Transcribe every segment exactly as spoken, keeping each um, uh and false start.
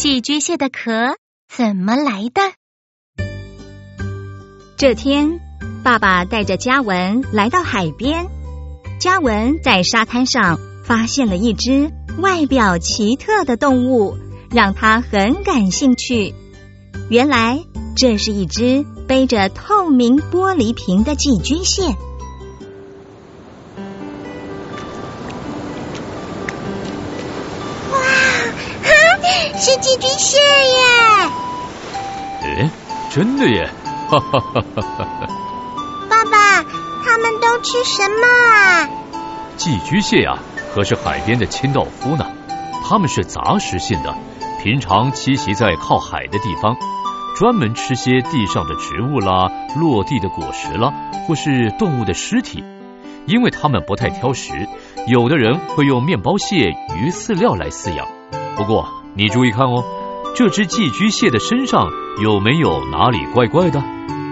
寄居蟹的壳怎么来的？ 这天，爸爸带着嘉文来到海边。嘉文在沙滩上发现了一只外表奇特的动物，让他很感兴趣。原来这是一只背着透明玻璃瓶的寄居蟹。 哇，哈，是寄居蟹耶！ 诶，真的耶！哈哈哈哈哈！ 爸爸，他们都吃什么啊？ 寄居蟹啊，可是海边的清道夫呢。它们是杂食性的，平常栖息在靠海的地方，专门吃些地上的植物啦、落地的果实啦，或是动物的尸体。因为它们不太挑食，有的人会用面包蟹、鱼饲料来饲养。不过你注意看哦，这只寄居蟹的身上有没有哪里怪怪的？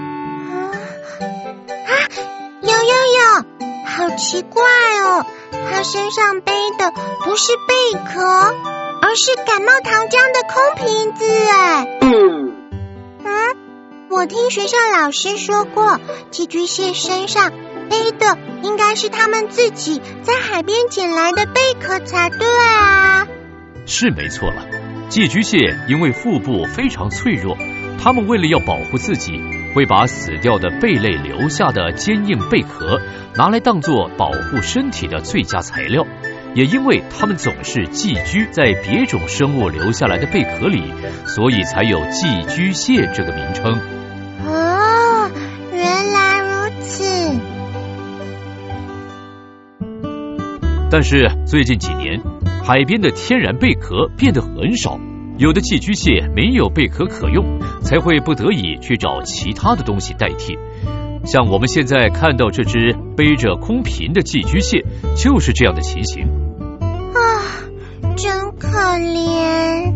好奇怪哦，它身上背的不是贝壳，而是感冒糖浆的空瓶子哎。嗯，我听学校老师说过，寄居蟹身上背的应该是他们自己在海边捡来的贝壳才对啊。 是没错了，寄居蟹因为腹部非常脆弱，它们为了要保护自己，会把死掉的贝类留下的坚硬贝壳拿来当作保护身体的最佳材料。也因为它们总是寄居在别种生物留下来的贝壳里，所以才有寄居蟹这个名称。 哦，原来如此。 但是最近几年，海边的天然贝壳变得很少，有的寄居蟹没有贝壳可用，才会不得已去找其他的东西代替。像我们现在看到这只背着空瓶的寄居蟹，就是这样的情形。 啊，真可怜。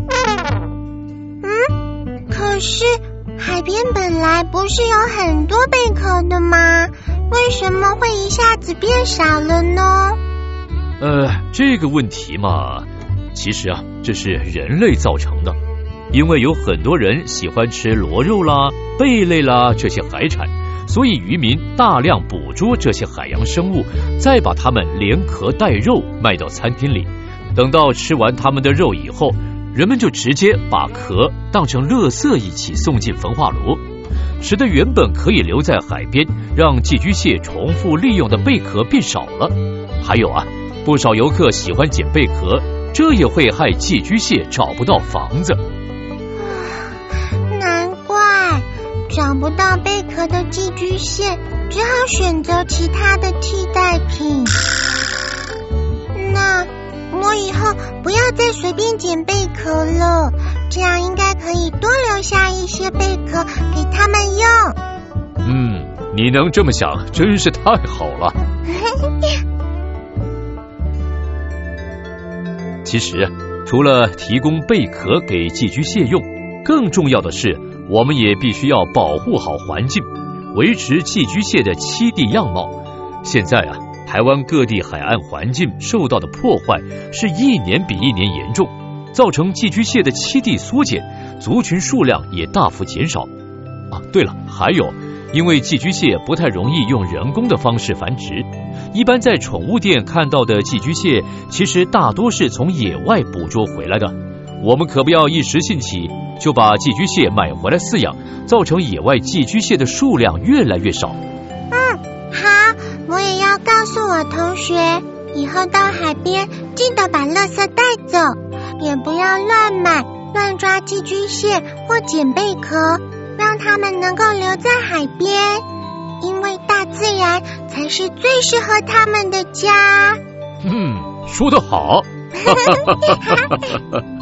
嗯，可是海边本来不是有很多贝壳的吗？为什么会一下子变少了呢？ 呃，这个问题嘛，其实啊，这是人类造成的。因为有很多人喜欢吃螺肉啦、贝类啦这些海产，所以渔民大量捕捉这些海洋生物，再把它们连壳带肉卖到餐厅里。等到吃完它们的肉以后，人们就直接把壳当成垃圾一起送进焚化炉，使得原本可以留在海边让寄居蟹重复利用的贝壳变少了。还有啊，不少游客喜欢捡贝壳，这也会害寄居蟹找不到房子。 难怪找不到贝壳的寄居蟹只好选择其他的替代品。那我以后不要再随便捡贝壳了，这样应该可以多留下一些贝壳给他们用。 嗯，你能这么想真是太好了。其实除了提供贝壳给寄居蟹用，更重要的是我们也必须要保护好环境，维持寄居蟹的栖地样貌。现在啊，台湾各地海岸环境受到的破坏是一年比一年严重，造成寄居蟹的栖地缩减，族群数量也大幅减少。啊，对了，还有因为寄居蟹不太容易用人工的方式繁殖，一般在宠物店看到的寄居蟹其实大多是从野外捕捉回来的。我们可不要一时兴起就把寄居蟹买回来饲养，造成野外寄居蟹的数量越来越少。 嗯，好，我也要告诉我同学，以后到海边记得把垃圾带走，也不要乱买乱抓寄居蟹或捡贝壳，让它们能够留在海边，因为大自然才是最适合它们的家。 嗯，说得好。